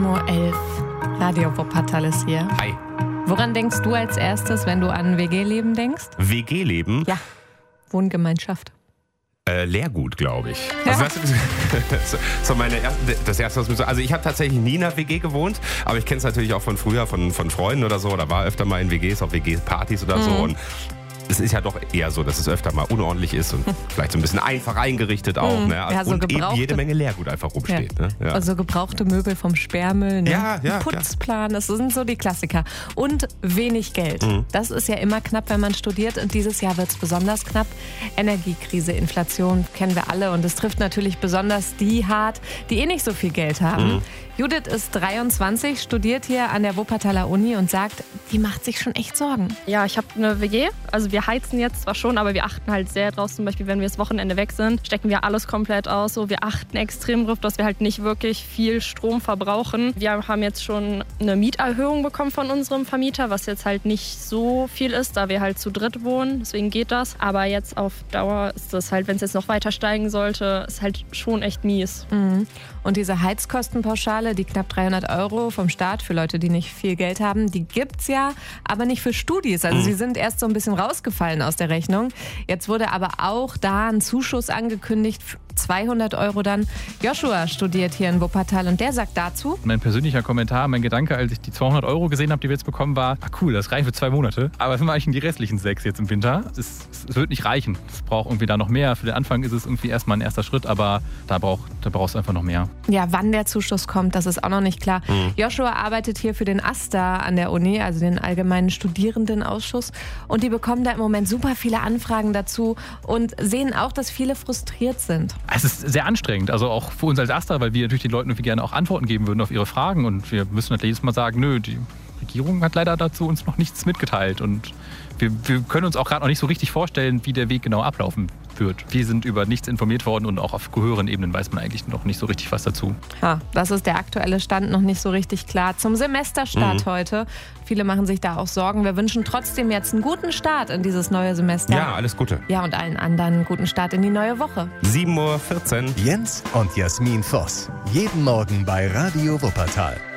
7:11 Uhr. Radio Wuppertal ist hier. Hi. Woran denkst du als erstes, wenn du an WG-Leben denkst? WG-Leben? Ja, Wohngemeinschaft. Lehrgut, glaube ich. Ja. Also das war das erste, was mir so. Also ich habe tatsächlich nie in einer WG gewohnt, aber ich kenne es natürlich auch von früher, von Freunden oder so. Oder war öfter mal in WGs, auf WG-Partys oder so. Und es ist ja doch eher so, dass es öfter mal unordentlich ist und vielleicht so ein bisschen einfach eingerichtet auch. Ne? Ja, so und eben jede Menge Leergut einfach rumsteht. Ja. Ne? Ja. Also gebrauchte Möbel vom Sperrmüll, ne? Ja, Putzplan, das sind so die Klassiker. Und wenig Geld. Das ist ja immer knapp, wenn man studiert. Und dieses Jahr wird es besonders knapp. Energiekrise, Inflation kennen wir alle. Und es trifft natürlich besonders die hart, die nicht so viel Geld haben. Judith ist 23, studiert hier an der Wuppertaler Uni und sagt, die macht sich schon echt Sorgen. Ja, ich habe eine WG. Also wir heizen jetzt zwar schon, aber wir achten halt sehr drauf. Zum Beispiel, wenn wir das Wochenende weg sind, stecken wir alles komplett aus. So, wir achten extrem drauf, dass wir halt nicht wirklich viel Strom verbrauchen. Wir haben jetzt schon eine Mieterhöhung bekommen von unserem Vermieter, was jetzt halt nicht so viel ist, da wir halt zu dritt wohnen. Deswegen geht das. Aber jetzt auf Dauer ist das halt, wenn es jetzt noch weiter steigen sollte, ist halt schon echt mies. Und diese Heizkostenpauschale, die knapp 300 € vom Staat für Leute, die nicht viel Geld haben, die gibt's ja, aber nicht für Studis. Also sie sind erst so ein bisschen rausgefallen aus der Rechnung. Jetzt wurde aber auch da ein Zuschuss angekündigt, 200 € dann. Joshua studiert hier in Wuppertal und der sagt dazu: Mein persönlicher Kommentar, mein Gedanke, als ich die 200 € gesehen habe, die wir jetzt bekommen, war, cool, das reicht für 2 Monate. Aber was machen die restlichen 6 jetzt im Winter? Es wird nicht reichen. Es braucht irgendwie da noch mehr. Für den Anfang ist es irgendwie erstmal ein erster Schritt, aber da brauchst du einfach noch mehr. Ja, wann der Zuschuss kommt, das ist auch noch nicht klar. Joshua arbeitet hier für den AStA an der Uni, also den Allgemeinen Studierendenausschuss. Und die bekommen da im Moment super viele Anfragen dazu und sehen auch, dass viele frustriert sind. Es ist sehr anstrengend, also auch für uns als AStA, weil wir natürlich den Leuten irgendwie gerne auch Antworten geben würden auf ihre Fragen. Und wir müssen halt jedes Mal sagen, nö, die Regierung hat leider dazu uns noch nichts mitgeteilt. Und wir können uns auch gerade noch nicht so richtig vorstellen, wie der Weg genau ablaufen wird. Wir sind über nichts informiert worden und auch auf höheren Ebenen weiß man eigentlich noch nicht so richtig was dazu. Ja, das ist der aktuelle Stand, noch nicht so richtig klar. Zum Semesterstart heute. Viele machen sich da auch Sorgen. Wir wünschen trotzdem jetzt einen guten Start in dieses neue Semester. Ja, alles Gute. Ja, und allen anderen einen guten Start in die neue Woche. 7:14 Uhr. Jens und Jasmin Voss. Jeden Morgen bei Radio Wuppertal.